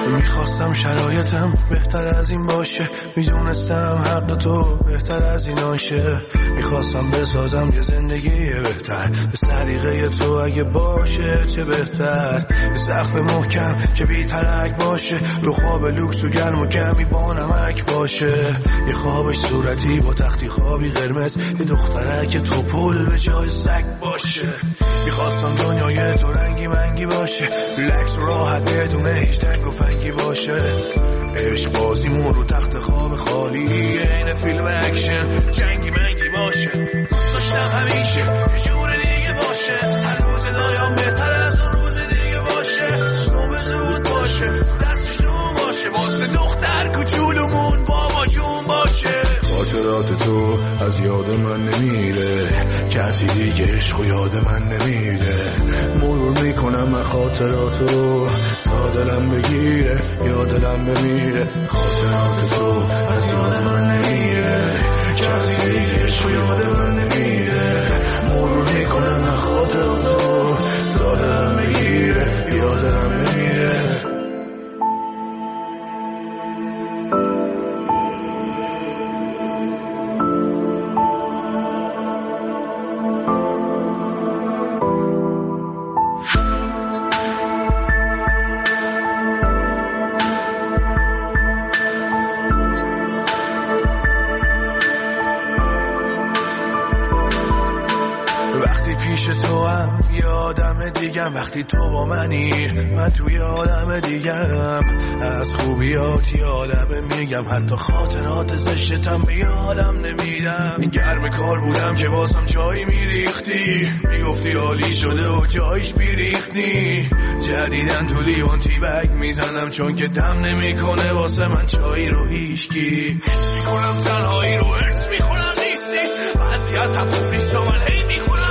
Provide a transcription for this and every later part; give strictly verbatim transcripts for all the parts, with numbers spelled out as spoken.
میخواستم شرایطم بهتر از این باشه، میدونستم حق تو بهتر از این آشه. میخواستم بسازم یه زندگی بهتر به سلیقه تو، اگه باشه چه بهتر. یه سقف محکم که بی ترک باشه، دو خواب لوکس و گرم و کمی با نمک باشه. یه خوابش صورتی با تختی خوابی قرمز، یه دخترک تو پول به جای سگ باشه. میخواستم دنیای تو رنگی منگی باشه، ریلکس و راحت بدون هیچ تنگ و فنگی باشه. عشق بازیمون رو تخت خواب خالی، این فیلم اکشن جنگی منگی باشه. دوست داشتم همیشه یه جور دیگه باشه، هر روز دایم بهتر از اون روز دیگه باشه. صبح زود باشه، دستش نون باشه، واسه دختر کوچولومون بابا جون باشه. خاطرات تو از یاد من نمیره، کسی دیگه عشق و یاد من نمیره. مرور میکنم من خاطراتو تا دلم بگیره یا دلم بمیره. خاطرات تو از یاد من نمیره، کسی دیگه عشق و یاد من نمیره. مرور میکنم من خاطراتو تا دلم بگیره یا دلم بمیره. پیش تو هم یه آدم دیگم، وقتی تو با منی من توی آدم دیگم. از خوبیات یادم میگم، حتی خاطرات زشتم به یادم نمیدم. گرم کار بودم که واسم چای میریختی، میگفتی عالی شده و جایش بیریختی. جدیدن تو لیوان تی بگ میزنم چون که دم نمیکنه واسه من چای رو هیشکی. حس میکنم تنهایی رو ارس میخونم نیستی، وضعیتم خوب نیست و من هی میخونم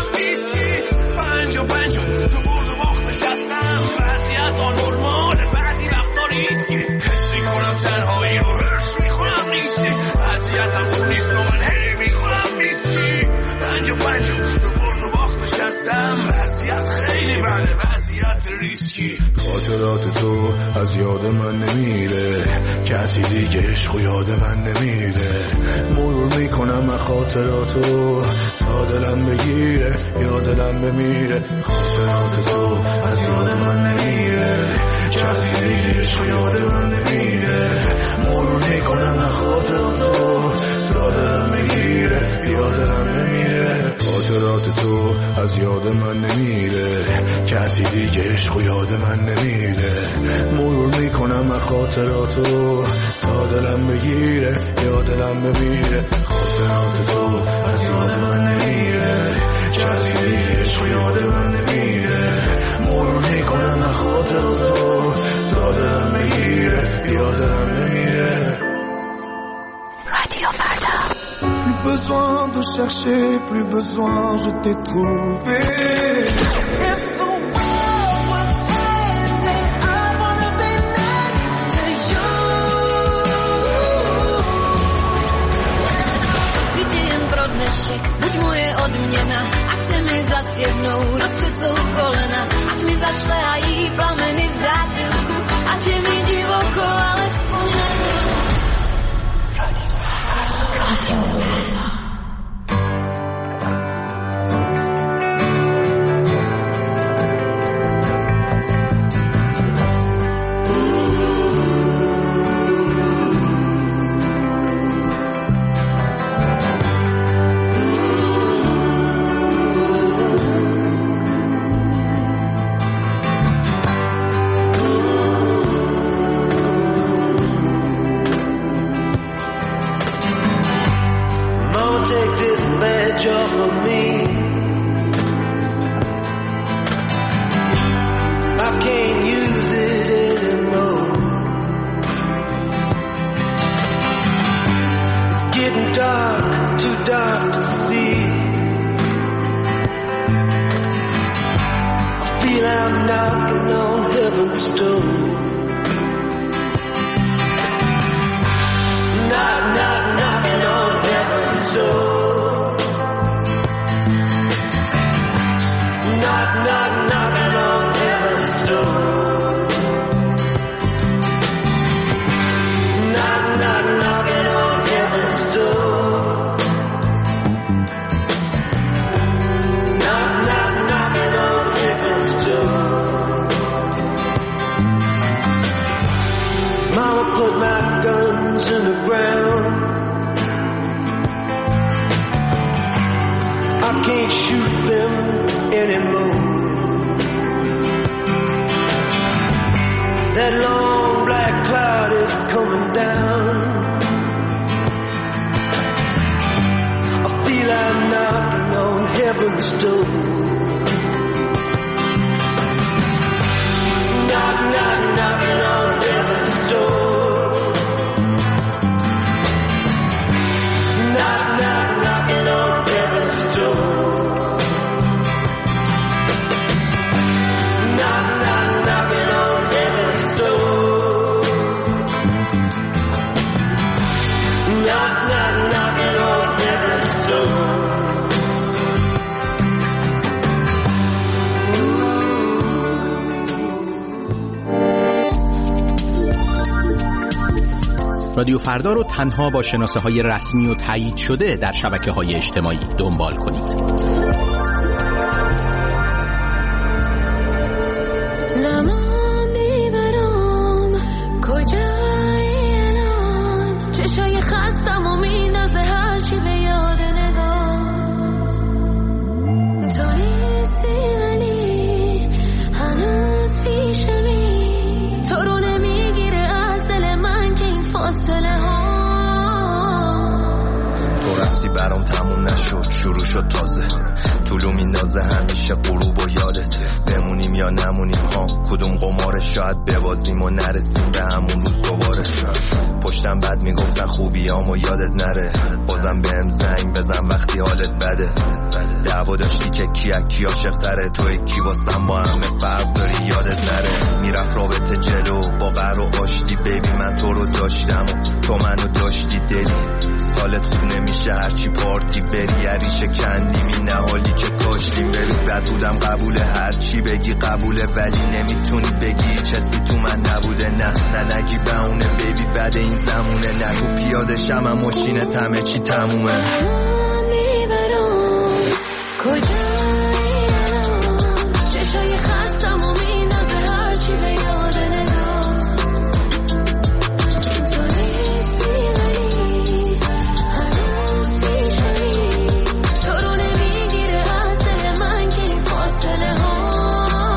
پنج و پنج تو برد و باخت نشستم. وضعیت ها نرماله، بعضی وقتا ریسکی. حس میکنم تنهایی رو هرش میخونم نیستی، وضعیتم خوب نیست و من هی میخونم نیستی. پنج و پنج تو برد و باخت نشستم. وضعیت خیلی بده، وضعیت ریسکی. خاطرات تو از یاد من نمیره، کسی دیگه عشق و یاد من نمیره. مرور میکنم من خاطراتو تا دلم بگیره یا دلم بمیره. خاطرات تو از یاد من نمیره، کسی دیگه عشق و یاد من نمیره. مرور میکنم من خاطراتو تا دلم بگیره یا دلم بمیره. خاطرات تو از یاد من نمیره، کسی دیگه عشق و یاد من نمیره. مرور میکنم من خاطراتو تا دلم بگیره یا دلم بمیره. خاطرات تو از یاد من نمیره، کسی دیگه عشق و یاد من نمیره. مرور میکنم من خاطراتو تا دلم بگیره یا دلم بمیره. رادیو فردا. Plus besoin de chercher, plus besoin, je t'ai trouvé. If the world was ending, I wanna be next to you. Tydzień pro dnešek, buď moje odměna, ať se mi zas jednou rozčesou kolena, ať mi zašlehají plameny v zátylku, ať je mi divoko, alespoň na chvíli. put my guns in the ground. I can't shoot them anymore. That long black cloud is coming down. I feel I'm knocking on heaven's door. Knock, knock, knocking on heaven's door. Knock, knock, knocking on heaven's door. Knock, knock, knocking on heaven's door. Knock, knock, knocking on heaven's door. رادیو فردا رو تنها با شناسه های رسمی و تایید شده در شبکه های اجتماعی دنبال کنید. نماندی برام کجایی الان، چشای خستم و میندازه هرچی به یاد نگات. تو نیستی ولی هنوز پیشمی، تو رو نمیگیره از دل من که این فاصله ها. تو رفتی برام تموم نشد، شروع شد تازه، طولو میندازه همیشه غروب و یادت. بمونیم یا نمونیم ها، کدوم قماره، شاید ببازیم و نرسیم به همون روز دوباره. پشتم بد میگفتن خوبیامو یادت نره، بازم بهم زنگ بزن وقتی حالت بده. دعوا داشتی که کی کی عاشق تره، توی کی واسم با همه فرق داری یادت نره. میرفت رابطه جلو با قهر و آشتی، بیبی من تو رو داشتم و تو منو داشتی دلی. حالت خوب نمیشه هرچی پارتی بری، عریشه کندیمی نه حالی که کاشتیم بری. بد بودم قبوله هرچی بگی قبوله، ولی نمیتونی بگی چیزی تو من نبوده. نه نه نگی بهونه بیبی بعد این زمونه، نگو پیاده شم هم ماشینه همه چی تمومه. نماندی برام کجایی الان، چشای خستم و میندازه هرچی به یاد نگات. تو نیستی ولی هنوز پیشمی، تو رو نمیگیره از دل من که این فاصله ها.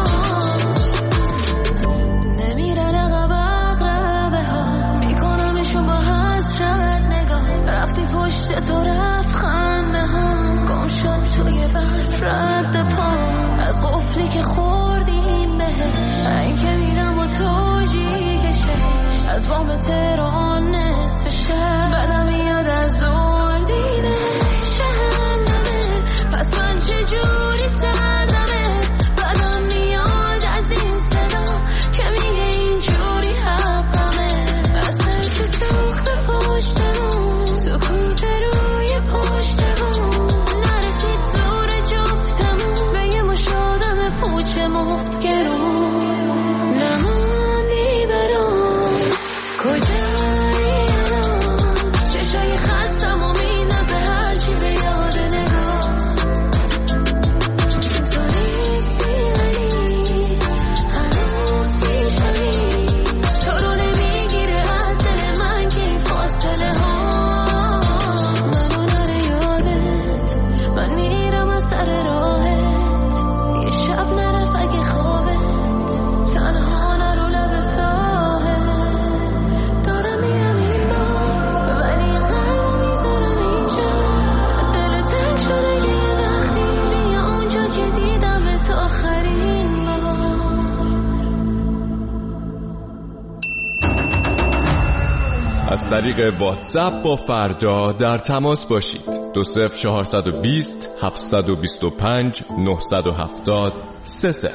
نمیرن عقب عقربه ها، میکنمشون با حسرت نگاه. رفتی پشت تو رفت خنده ها، گم شد توی برف رد پا. از قفلی که خوردیم بهش، این که میرم و تو جیگشه. از بام تهران نصف شهر بدم میاد از زور دیده شهنمه. پس من چجوری سردمه، بدم میاد از این صدا که میگه اینجوری حقمه. از ترک سوخت پشتمون، سکوت روی پشتمون، نرسید زور جفتمون به یه مش آدم پوچه مفت گرون. نماندی برام کجایی الان، چشای خستم و میندازه هرچی به یاد نگات. تو نیستی ولی هنوز پیشمی، تو رو نمیگیره از دل من که این فاصله ها. منو نره یادت، من میرم از سر راهت. یه شب نرفت اگه خوابت، تنها نرو لب ساحل. دارم میرم این بار ولی قلب میذارم اینجا. دل تنگ شده که یه وقتی بیا اونجا که دیدم تا آخرین بار. از طریق واتساپ با فردا در تماس باشید. دو صفر چهارصد و بیست هفتصد و بیست و پنج نهصد و هفتاد سه صفر.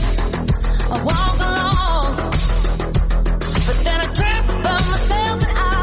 Walk along, but then I trip on myself and I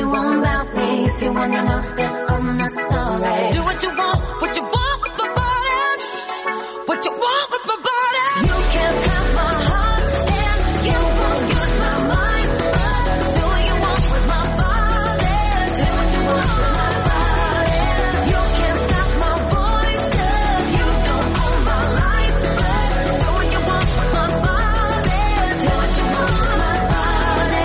want about me if you wanna know that I'm not sorry. Do what you want, what you want with my body. What you want with my body. You can't have my heart and you won't use my mind. But do what you want with my body. Do what you want with my body. You can't stop my voice 'cause you don't own my life. But do what you want with my body. Do what you want with my body.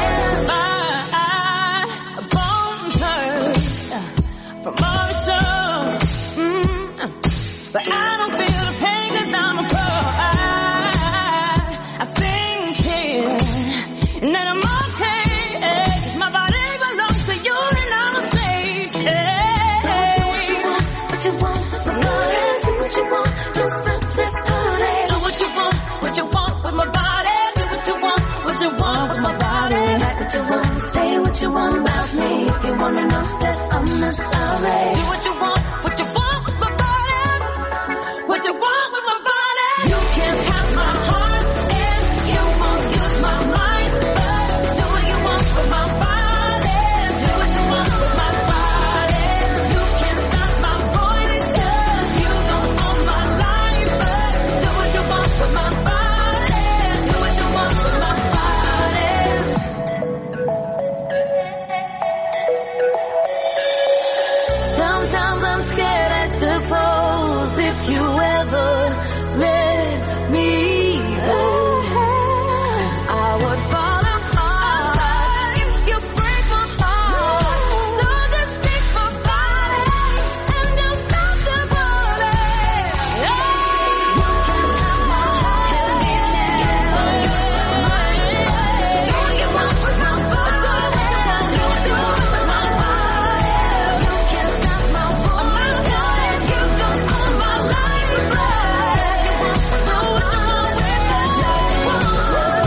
My bones hurt from all the show, mm, but I don't feel the pain 'cause I'm a pro. I, I think here and then I'm okay 'cause my body belongs to you and I'm a slave. Hey. What you want, what you want, do what you want, don't stop this party. Do what you want, what you want with my body. Do what you want, what you want with my body. Like what you want, say what you want about me if you wanna know that I'm not sorry. Do what you want, what you want with my body. What you want with my body. You can't have my heart and you won't use my mind. But do what you want with my body. Do what you want with my body. You can't stop my voice 'cause you don't own my life. But do what you want with my body. Do what you want with my body. Sometimes I'm scared, I suppose, if you ever let me go, I would fall apart. You break my heart, so just take my body and don't stop the body. You can have my heart, do what you want with my body. Do what you want with my body. You can't stop my voice 'cause you don't own my life. But you want to know what you want with me. Do what you want with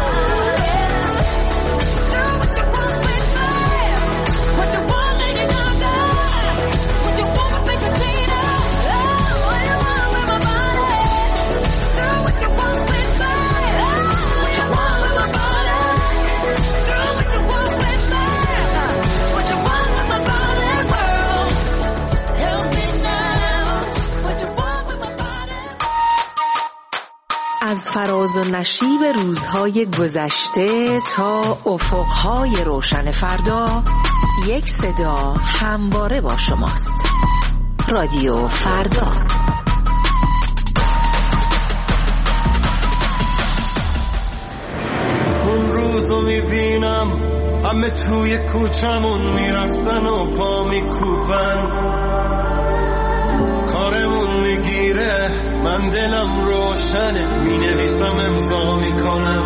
me. What you want, lady Gaga. What you want with Big Christina. Oh, what you want with my body. Do what you want with me. Oh, what you want with my body. Do what you want with me. What you want with my body, world. Help me now. What you want with my body. از فراز و نشیب روزهای گذشته تا افقهای روشن فردا، یک صدا همواره با شماست. رادیو فردا. اون روزو میبینم همه توی کوچمون میرفتن و پا میکوبن، کارمون میگیره من دلم روشنه، مینویسم امضا میکنم،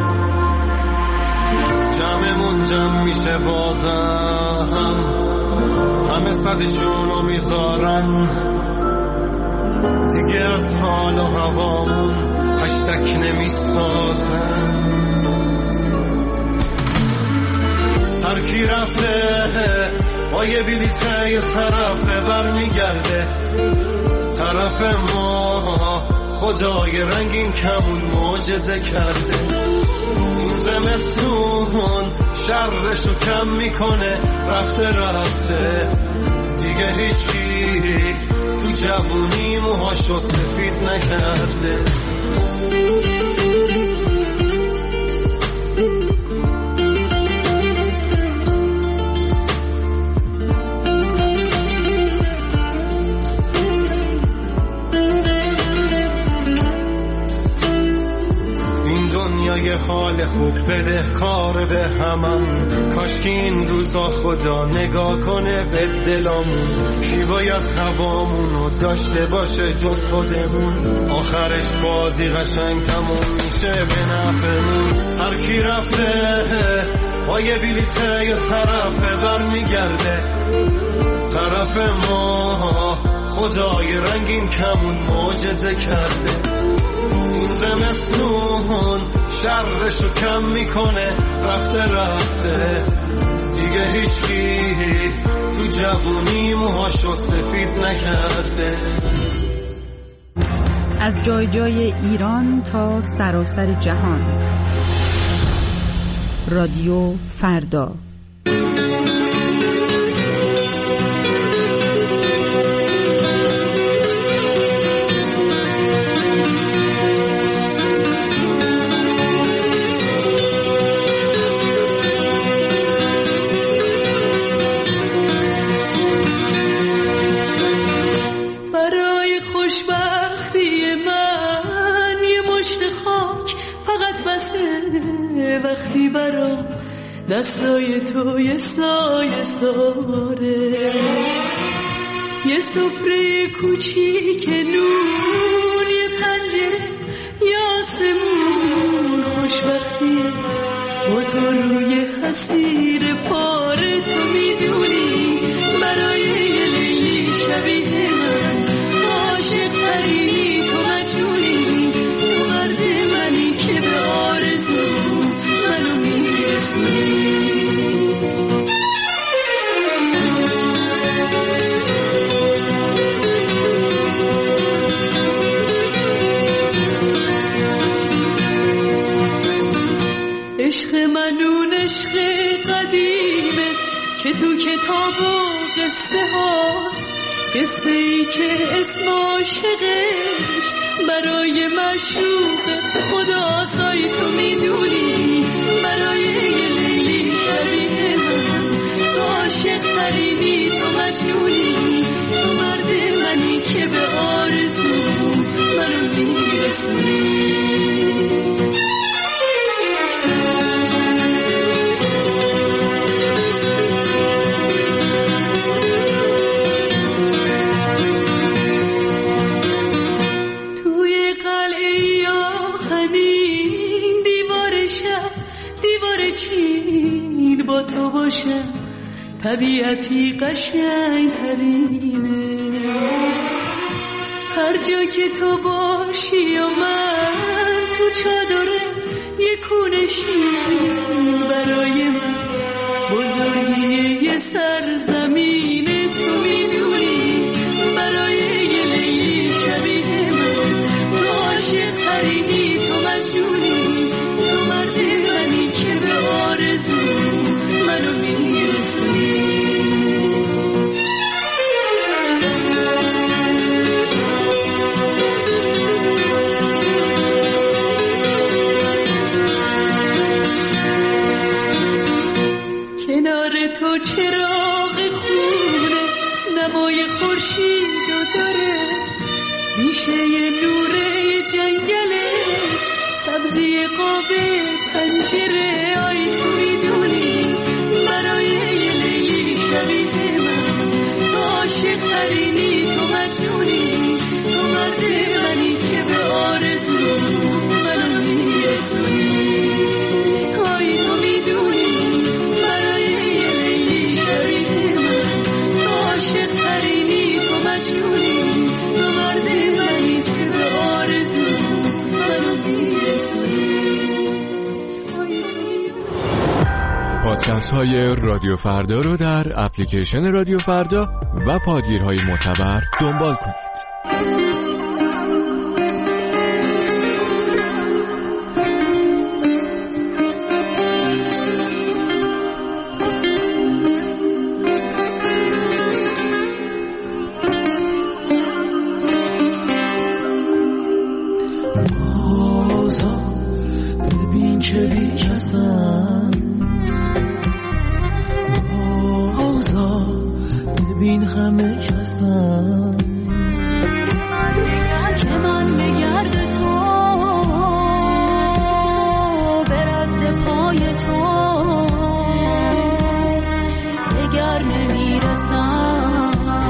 جمعمون جمع میشه بازم، همه صدشونو میذارن، دیگه از حال و هوامون هشتک نمیسازن. هر کی رفته با یه بلیته یه طرفه برمیگرده، طرف ما خدای رنگین کمون معجزه کرده. این زمستون شرشو کم میکنه، رفته رفته دیگه هیچی تو جوونی موهاشو سفید نکرده. یه حال خوب بده کار به هممون، کاش که این روزا خدا نگاه کنه به دلامون. کی باید هوامونو داشته باشه جز خودمون، آخرش بازی قشنگ تموم میشه به نفعمون. هر کی رفته با یه بلیته یه طرفه برمیگرده، طرف ما خدای رنگین کمون معجزه کرده. این زمستون شرشو کم میکنه، رفته رفته دیگه هیچکی تو جوونی موهاشو سفید نکرده. از جای جای ایران تا سراسر جهان، رادیو فردا. وقتی برام دستای تو یه سایه ساره، یه سفره کوچیک نون، یه پنجره یا آسمون، خوشبختیه با تو روی حسیر پاره. تو میدونی برای یه لیلی شبیه من عاشق ترینی، تو مجنونی، تو مرد منی که به آرزو منو میرسونی. عشق منون عشق قدیمه که تو کتاب و قصه هاست، قصه ای که اسم عاشقش برای معشوق خدا سای. تو میدونی برای یه لیلی شبیه من عاشق ترینی، تو مجنونی، تو مرد منی که به آرزو منو میرسونی. با تو باشم طبیعتی قشنگ ترینه، هر جا که تو باشی و من تو چادره یه کونه شیرین برای من بزرگی یه سرزمینه. تو میدونی برای یه لیلی شبیه من تو عاشق ترینی، تو مجنونی، تو مرد منی که به آرزو منو میرسونی. کنار تو چراغ خونه نمای خورشید داره، ریشه نوره جنگله سبزی قاب پنجره. آی تو میدونی برای یه لیلی شبیه من تو عاشق ترینی، تو مجنونی، تو مرد منی که به آرزو منو میرسونی. آی تو میدونی برای یه لیلی شبیه من تو عاشق ترینی، تو مجنونی، تو مرد منی که به آرزو منو میرسونی. پادکست های رادیو فردا رو در اپلیکیشن رادیو فردا و پادگیرهای معتبر دنبال کنید. ببین که بی کسم، ببین همه کسم، که من بگرد تو برد پای تو دگر نمیرسم.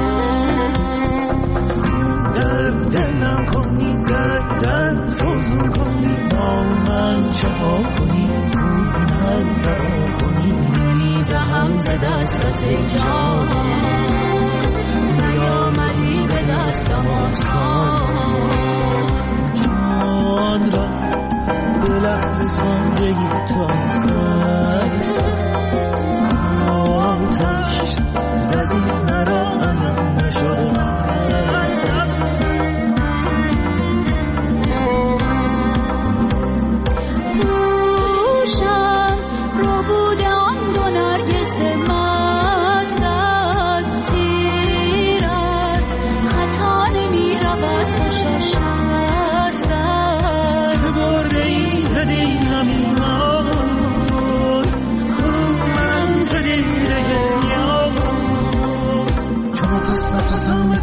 در دلم کنی، در دل فوزون کنی، با من چه ها کنی، خوب نگاه کنی، میدهم ز دستت ای جان، نیامدی به دستم آسان، جان را به لب ساندگی تازد، آتش زدی مرا علم نشد حسد. روشم رو بوده آن دو نرگس مستت، تیرت خطا نمی رود خوشش هستت، برده ای زدی همین ما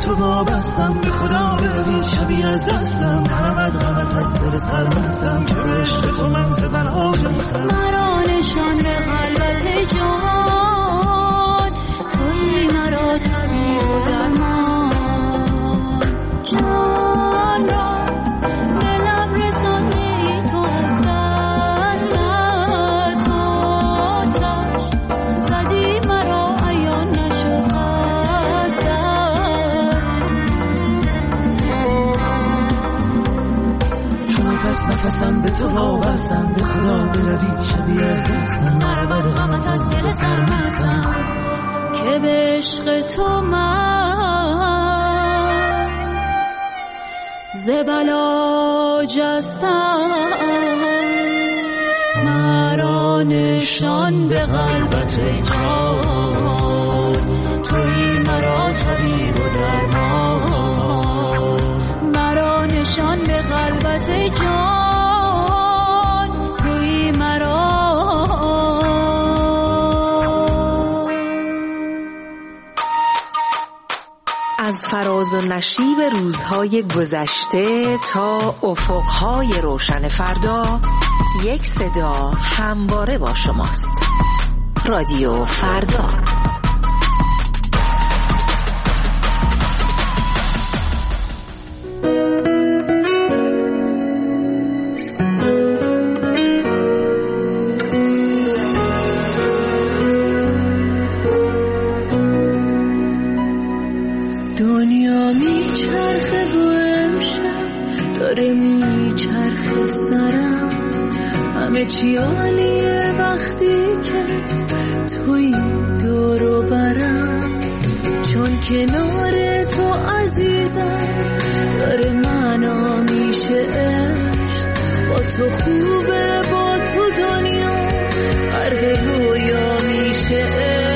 تو وابستم، به خدا بروی شبیه از دستم، هرقدر غمت از دل سرمستم که به عشق تو من ز بلا جستم. مرا نشان به قلبت جان، تویی مرا طبیب و درمان، جان را به لب رسانی تو از دستت آتش زدی، مرا عیان نشد قصدت. چون نفس نفسم به تو وابستم، به خدا بروی شبیه از دستم، هرقدر غمت از دل سرمستم که به عشق تو من ز بلا جستم. مرا نشان به قلبت جان، تویی مرا طبیب و درمان. مرا نشان به قلبت جان، تویی مرا. از فراز و نشیب روزهای گذشته تا افقهای روشن فردا، یک صدا همواره با شماست. رادیو فردا. دنیا میچرخه و امشب داره میچرخه سرم، همه چی عالیه وقتی که توی دور و برم، چون کنار تو عزیزم داره معنا میشه عشق. با تو خوبه، با تو دنیا غرق رویا میشه عشق.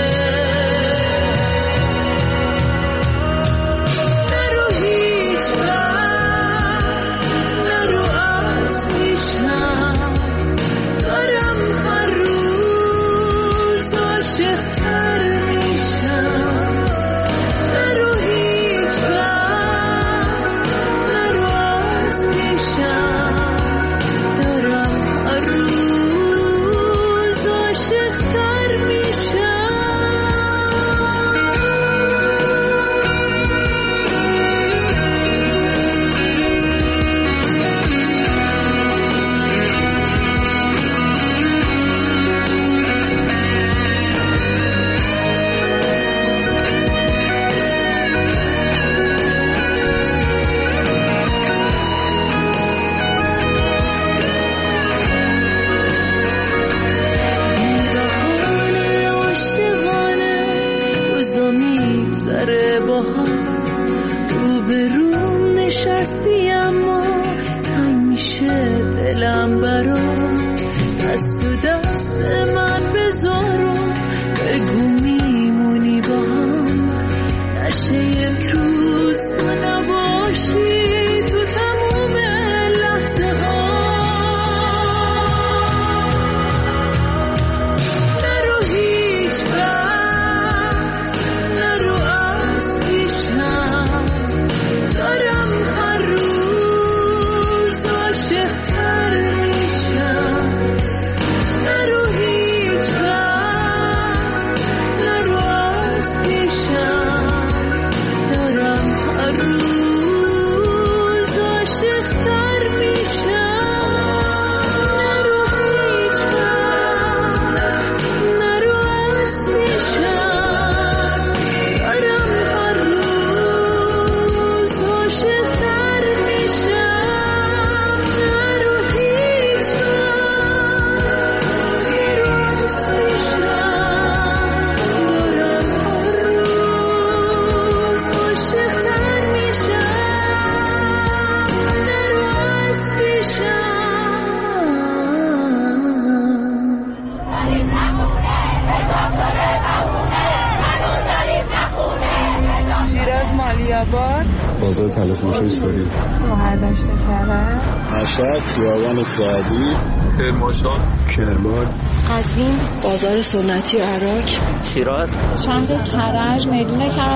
بازار تلفروشی سوری، مهردشت کرد، مشهد، خیابان سعدی، کرمانشاه، کرمان، قزوین، بازار سنتی عراق، شیراز، شهر کرج، میدون کرج،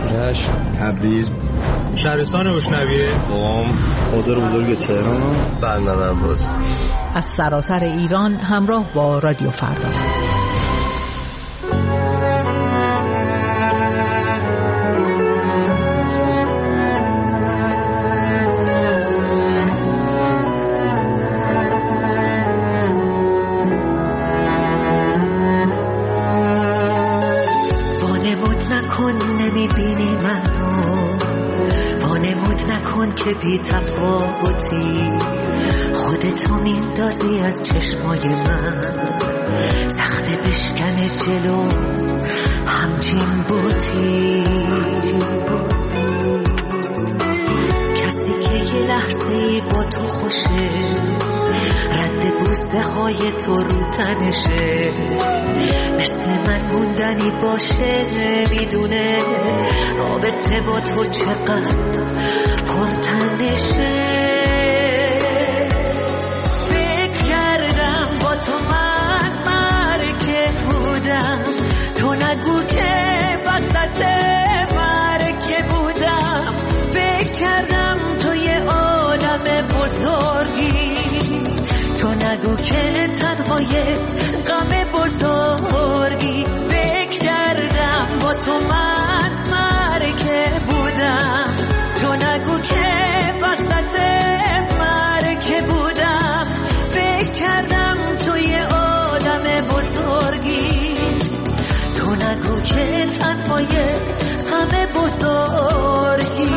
رشت، تبریز، شهرستان روشنویه، قم، بازار بزرگ تهران، بندر عباس. از سراسر ایران همراه با رادیو فردا. که بی تفاوتی خودتو میندازی از چشمای من، سخت بشکن جلو همچین بوتی، کسی که یه لحظه با تو خوشه، رد بوسه های تو رو تنشه، مثل من موندنی باشه، میدونه رابطه با تو چقدر پرتنشه. فکر کردم با تو من مرکه بودم، تو نگو که وسط مرکه بودم. فکر کردم تو یه آدم بزرگی، تو نگو که تنهای غم بزرگی. فکر کردم با تو من مرکه بودم، تو نگو که وسط مرکه بودم. فکر کردم تو یه آدم بزرگی، تو نگو که تنهای غم بزرگی.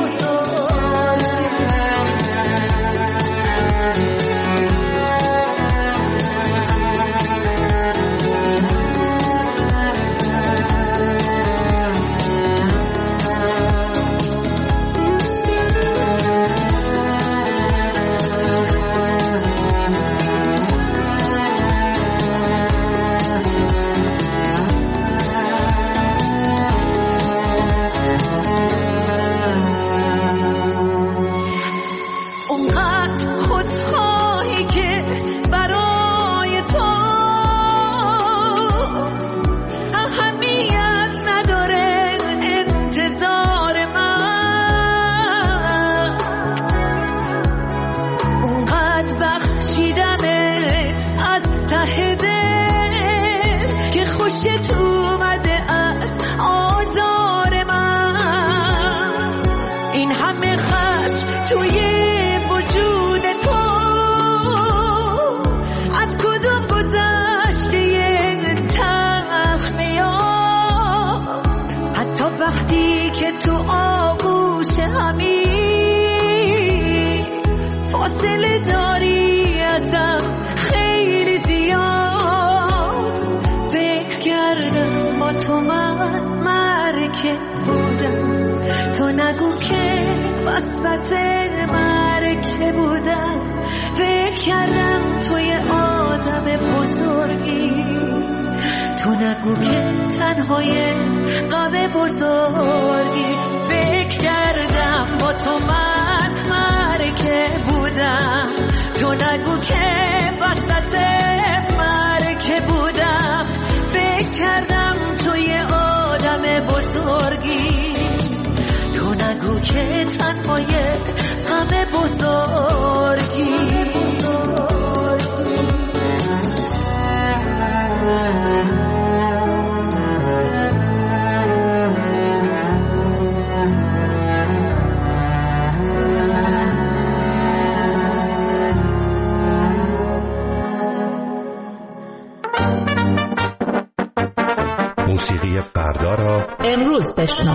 وسط مرکه بودم. فکر کردم تو یه آدم بزرگی، تو نگو که تنهای غم بزرگی. فکر کردم با تو من مرکه بودم، تو نگو که وسط مرکه بودم. فکر کردم تو یه آدم بزرگی، تو نگو که تنهای غم بزرگی. موسیقی فردا را امروز بشنو.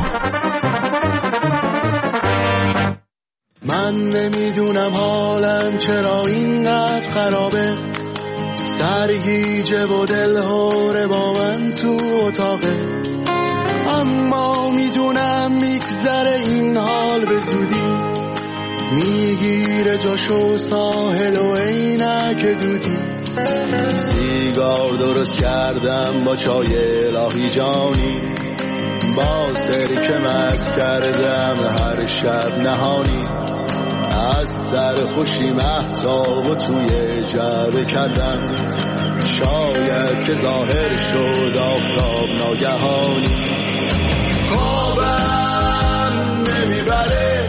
من نمیدونم حالم چرا اینقدر خرابه، سرگیجه و دلهوره با من تو اتاقه، اما میدونم میگذره این حال به زودی، میگیره جاشو ساحل و عینک دودی. سیگار درست کردم با چای الهی جانی، با سرکه مست کردم هر شب نهانی، از سر خوشی مهتاب و توی جعبه کردم، شاید که ظاهر شد آفتاب ناگهانی. خوابم نمیبره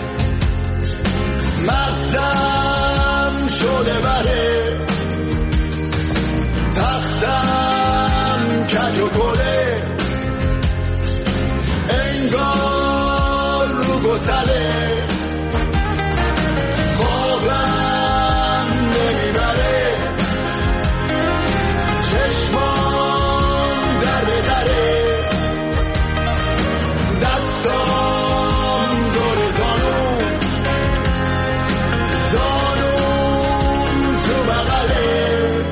مغزم شده بره تختم کج و کله انگار رو گسله خوابم نمیبره چشمام در به دره دستام دور زانو زانوم تو بغله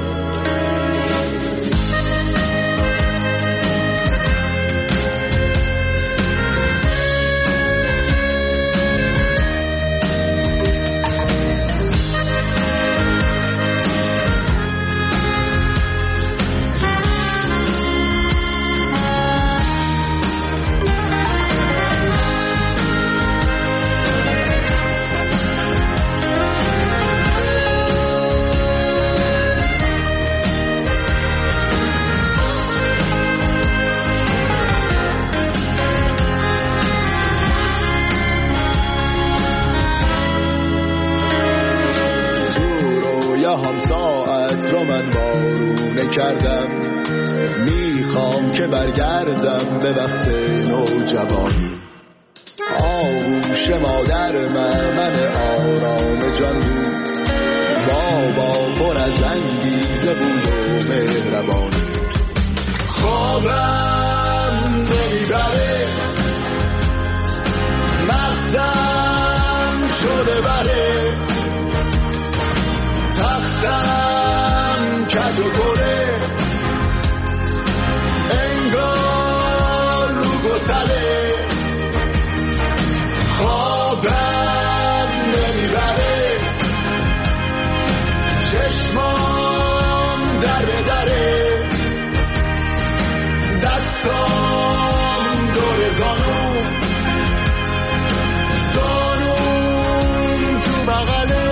هم ساعت رو من بارونه کردم میخوام که برگردم به وقت نوجوانی آغوش مادر من من آرام جان بود بابا پر از انگیزه بود و مهربانی خوابم نمیبره مغزم شده بره تختم کج و کله انگار رو گسله خوابم نمیبره چشمام در به دره دستام دور زانو زانوم تو بغله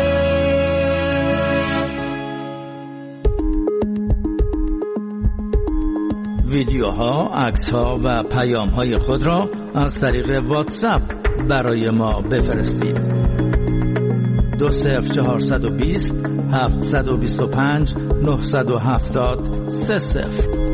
ویدیوها، عکس‌ها و پیام‌های خود را از طریق واتساپ برای ما بفرستید. دو صفر چهارصد و بیست هفتصد و بیست و پنج نهصد و هفتاد سه صفر.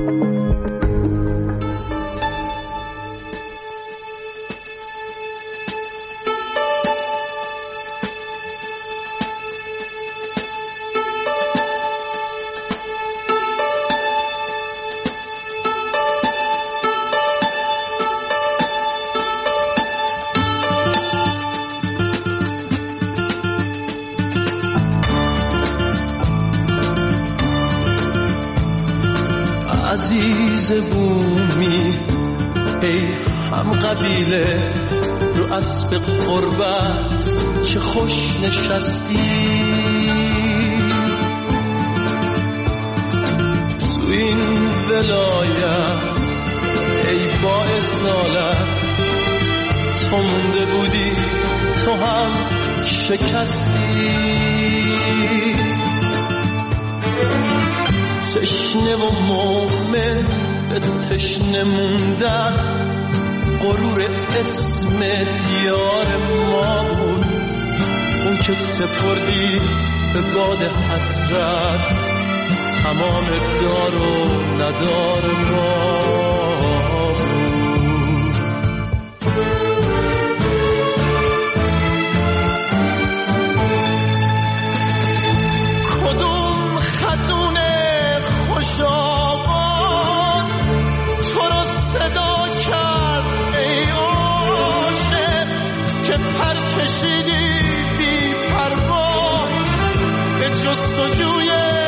عزیز بومی ای هم قبیله رو اسب قربت چه خوش نشستی تو این ولایت ای با اصالت تو مونده بودی تو هم شکستی تشنه و مؤمن به تشنه موندن غرور اسم دیار ما بود اون که سپردی به باد حسرت تمام دار و ندار ما بود کدوم خزونه خوش آواز تو رو صدا کرد ای عاشق که پر کشیدی بی پروا به جستجوی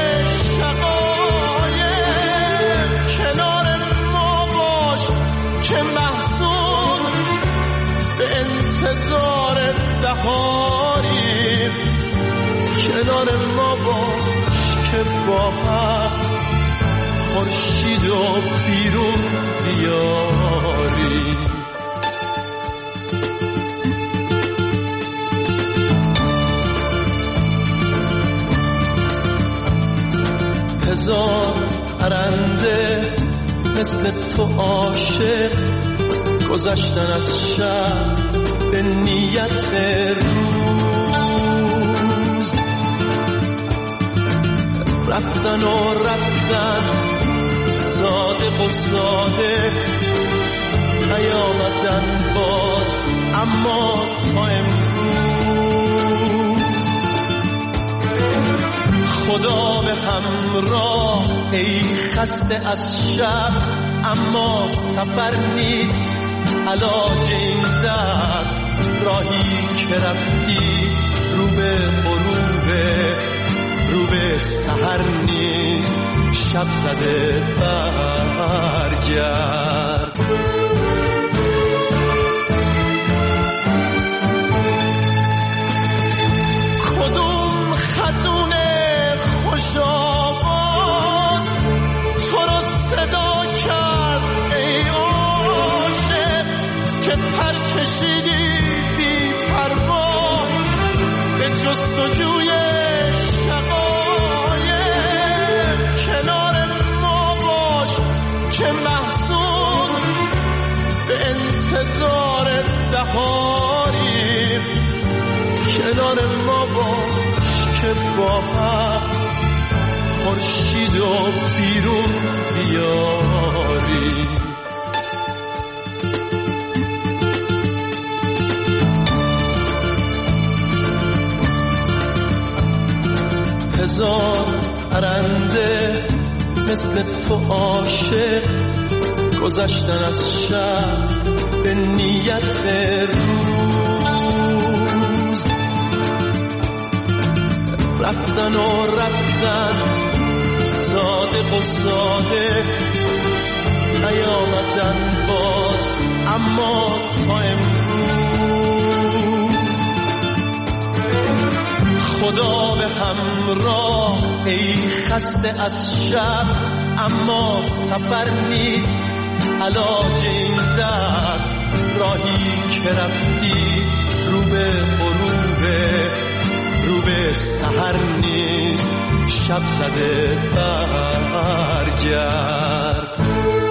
شقایق کنار ما باش که محزون به انتظار بهاری کنار ما باش که با هم خورشید و بیرون بیاری هزار پرنده مثل تو عاشق گذشتن از شب به نیت روز. رفتن و رفتن صادق و ساده، نیامدن باز اما تا امروز. خدا به همراه ای خسته از شب، اما سفر نیست علاج این درد. راهی که رفتی رو به غروب، رو به سحر نیست شب زده برگرد. کدوم خزون خوش آواز تو رو صدا کرد ای عاشق، که پر کشیدی بی پروا به جستجوی شقایق. کنار ما باش که محزون به انتظار بهاری، کنار ما باش که با هم خورشید و بیرون بیاری. هزار پرنده مثل تو عاشق، گذشتن از شب به نیت روز. رفتن و رفتن صادق و ساده، نیامدن باز اما تا امروز. خدا به همراه ای خسته از شب، اما سفر نیست علاج این درد. راهی که رفتی رو به غروب، رو به سحر نیست شب زده برگرد.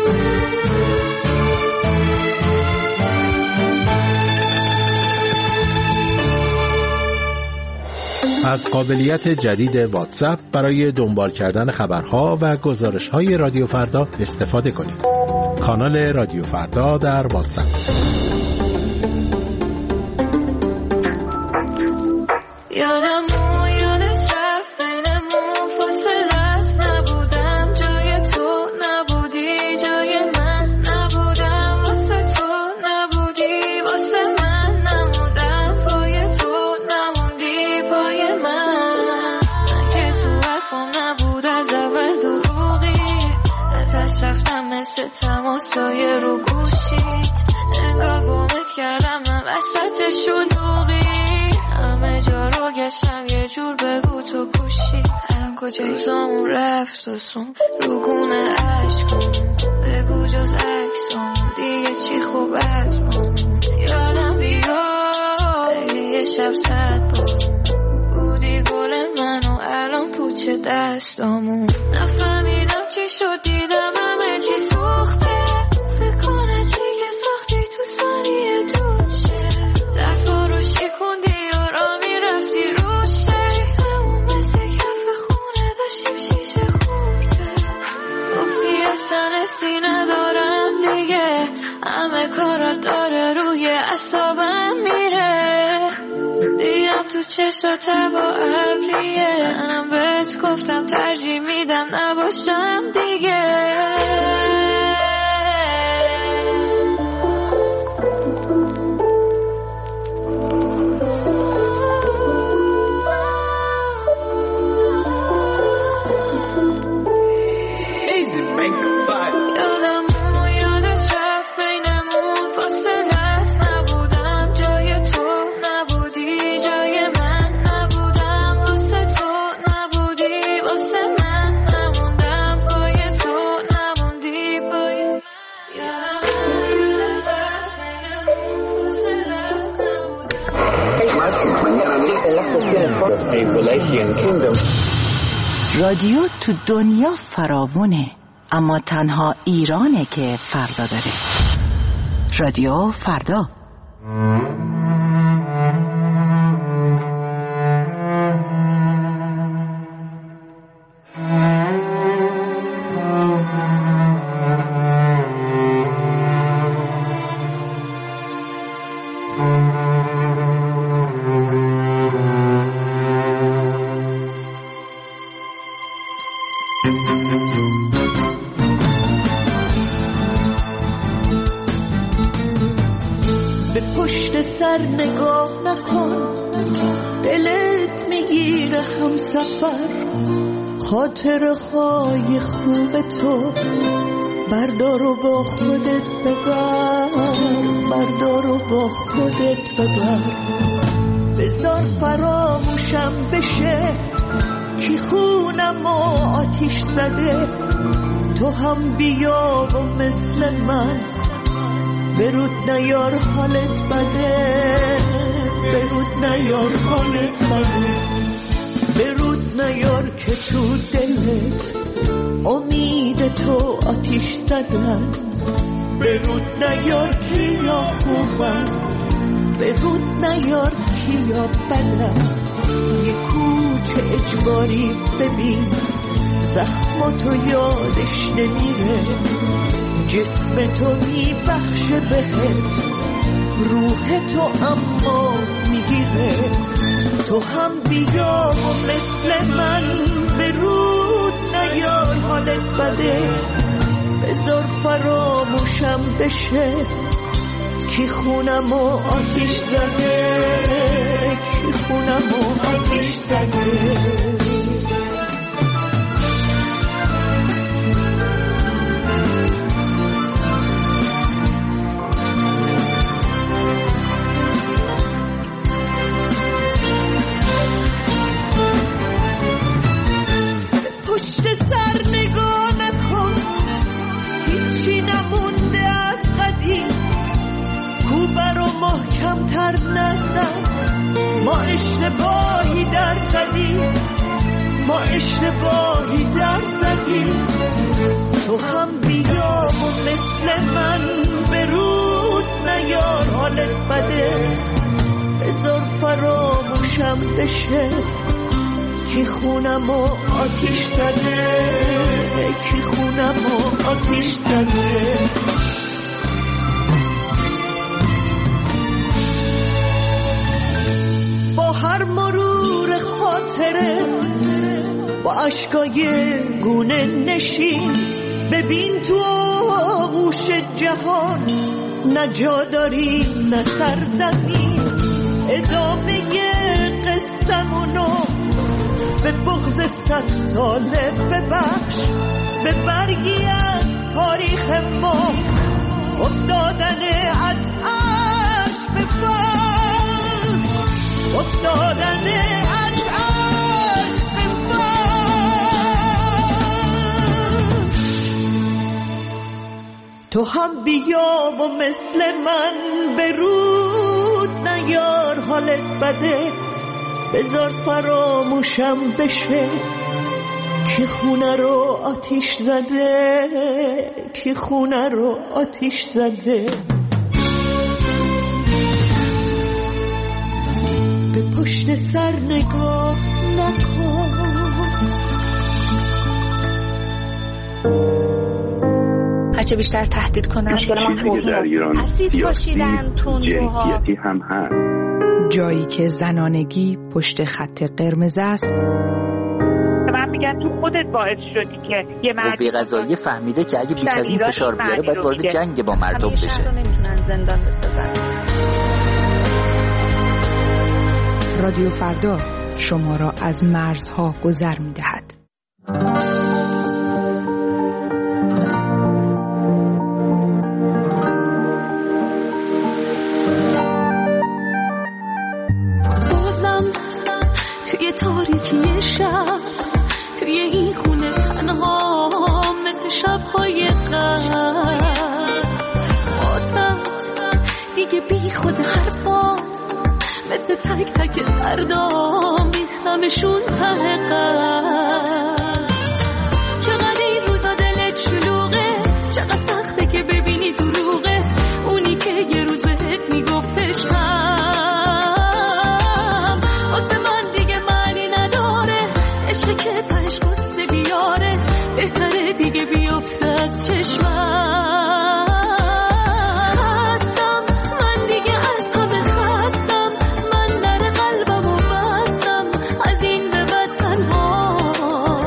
از قابلیت جدید واتساپ برای دنبال کردن خبرها و گزارش‌های رادیو فردا استفاده کنید. کانال رادیو فردا در واتساپ. یادم و یادت رفت بینمون فاصله است، نبودم جای تو، نبودی جای من، نبودم واسه تو، نبودی واسه من، نموندم پای تو، نموندی پای من. من که تو حرفم نبود از اول دروغی، ازش رفتم مثل تماسای رو گوشید. انگار گمت کردم من وسط شلوغی، همه جا رو گشتم یه جور بگو تو کوشی. الان کجای زامون رفت و سون رو گونه عشقم، بگو جز عکسم دیگه چی خوب از من. یادم بیاد یه شب زد با بودی گل منو، الان پوچه دستامون. نفهمیدم چی شد، دیدم همه چی سوخته. فکر کنه چی که ساختی تو ثانیه دود شه. ظرفا رو شکوندی و را میرفتی رو شک، همون مثل کف خونه داشتیم شیشه خورده. گفتی اصلا حسی ندارم دیگه، همه کارا داره روی اعصابم میره. دیدم تو چشات با ابریه، منم بهت گفتم ترجیح میدم نباشم دیگه. رادیو تو دنیا فراوونه، اما تنها ایرانه که فردا داره. رادیو فردا. سر نگاه نکن، دلت میگیره هم سفر. خاطره های خوب تو بردار و با خودت ببر، بردار و با خودت ببر. بذار فراموشم بشه کی خونم و آتیش زده. تو هم بیا و مثل من برود نیار حالت بده، برود نیار حالت بده. برود نیار که تو دلت امید تو آتیش زدن. برود نیار کیا خوبن، برود نیار کیا بدن. یه کوچه اجباری ببین زخماتو یادش نمیره. جسم تو میبخشه بهت، روح تو اما میگیره. تو هم بیا و مثل من برود نیار حالت بده. بذار فراموشم بشه کی خونم و آتیش زده، کی خونم و آتیش زده. پشت سر نگاه نکن، هیچی نمونده از قدیم. کوبه رو محکم تر نزن، ما اشتباهی در زدیم، ما اشتباهی در زدیم. تو هم بیا و مثل من برود نیار حالت بده. بذار فراموشم بشه کی خونم و آتیش زده، کی خونم و آتیش زده. با هر مرور خاطره با عشقای گونه نشین ببین تو آغوش جهان نه جا داری نه سرزمین. ادامه قصه‌مونو به بغض صد ساله ببخش، به برگی از تاریخ ما افتادن از عرش به فرش، افتادن از عرش به فرش. تو هم بیا و مثل من برود نیار حالت بده. بذار فراموشم بشه کی خونه رو آتیش زده، کی خونه رو آتیش زده. به پشت سر نگاه نکن. هرچه بیشتر تهدید کنن اسید پاشیدن تندروها هم هست. جایی که زنانگی پشت خط قرمز است. من میگم تو خودت باعث شدی که یه مرد قوه قضاییه فهمیده که اگه بیش از این فشار بیاره باید وارد جنگ با مردم بشه. همیشه رو نمیتونن زندان بسازن. رادیو فردا شما را از مرزها گذر میدهد. تاریکی شب توی این خونه تنها مثل شب‌های قبل واسم دیگه بی خود حرفا مثل تک تک فردا میختمشون ته قلب. چقدر این روزا دلت شلوغه، چقدر سخته که ببینی دروغه اونی که یه روز بهت میگفتش بهتره دیگه بیفته از چشمم. خستم من دیگه از همه خستم، من در قلبمو بستم از این به بعد تنها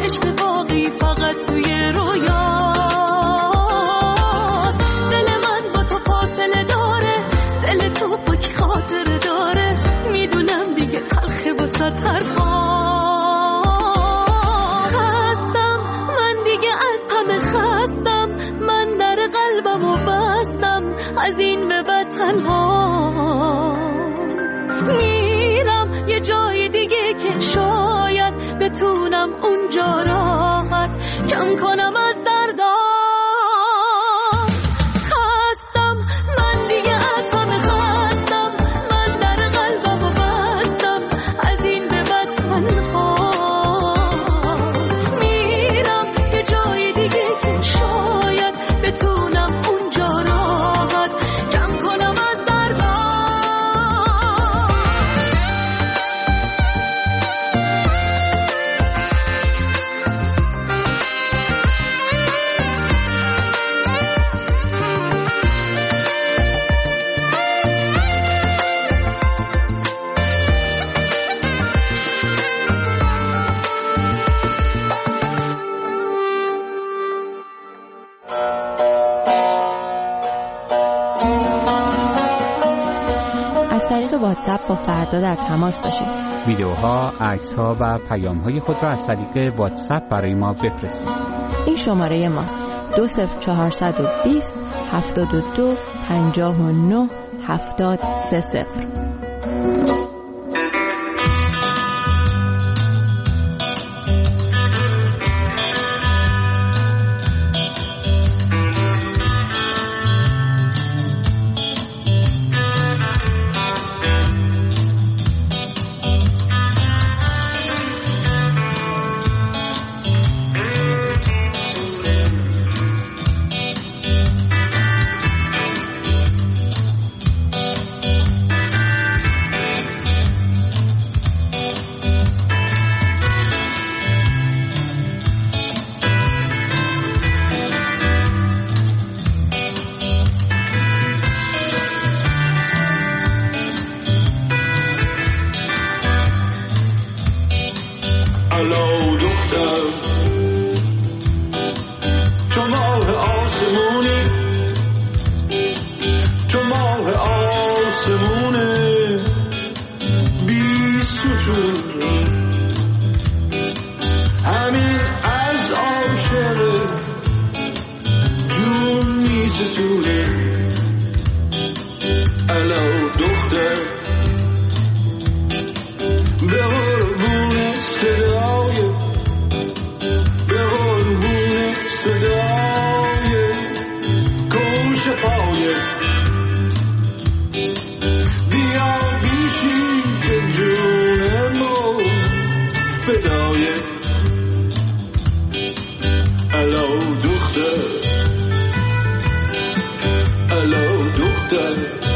عشق باقی فقط توی رویاست. دل من با تو فاصله داره، دل تو با کی خاطره داره، میدونم دیگه تلخه واسه حرفام. خستم من دیگه از همه خستم، من در قلبمو بستم از این به بعد تنها میرم یه جای دیگه که شاید بتونم اونجا راحت کم کنم از دردام. خستم من دیگه از همه خستم، من در قلبمو بستم از این به بعد تنها میرم یه جای دیگه که شاید بتونم اونجا راحت کم کنم از دردام. از طریق واتساپ با فردا در تماس باشید. ویدیوها، عکس‌ها و پیام‌های خود را از طریق واتساپ برای ما بفرستید. این شماره ماست: دو صفر چهارصد و بیست هفتاد و دو پنجاه و نه هفتاد سه صفر. الو دختر، تو ماه آسمونی، تو ماه آسمونه بی ستون، همین از عاشق جون می ستونه. الو دختر، به قربون صدای، به قربون صدای گوش پای، بیا بیشی که جون ما فدای. الو دختر، الو دختر،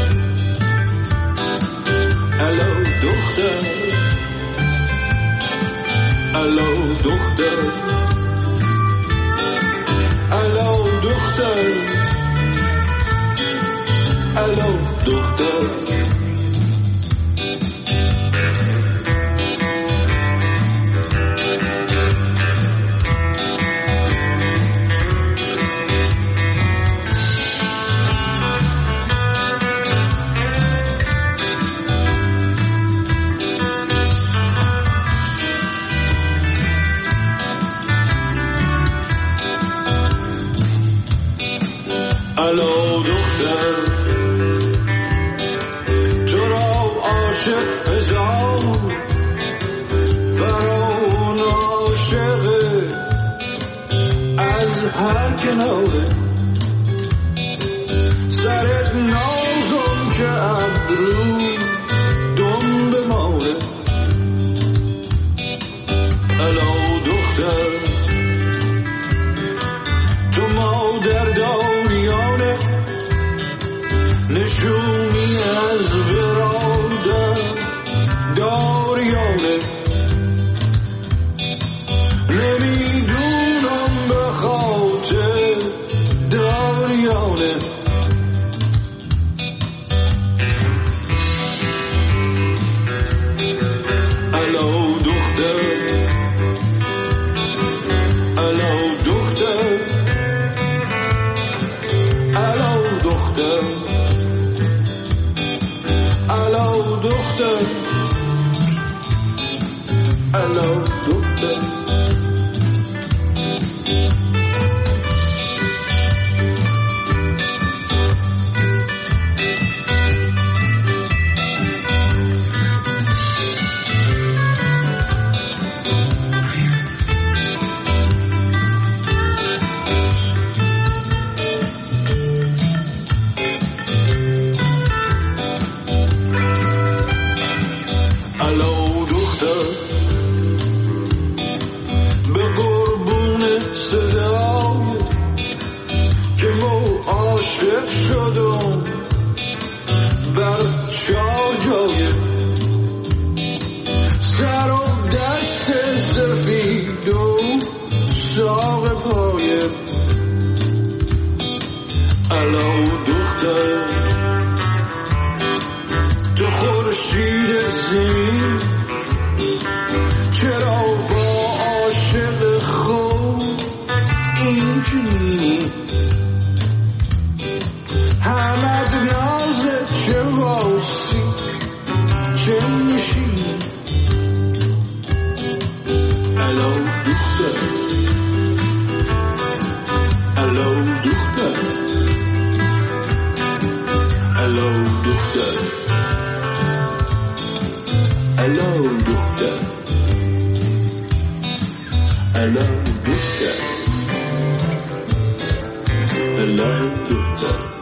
الو دختر، الو دختر، الو دختر، الو دختر. الو دختر، تو را عاشق هزار، برا اون عاشق از هر کناره، سرت نازم که ابرو دم بماره. الو دختر، تو مادر داریانه، نشونی از برادر داریانه، نمیدونم به خاطر داریانه. الو دختر، الو دختر الو دختر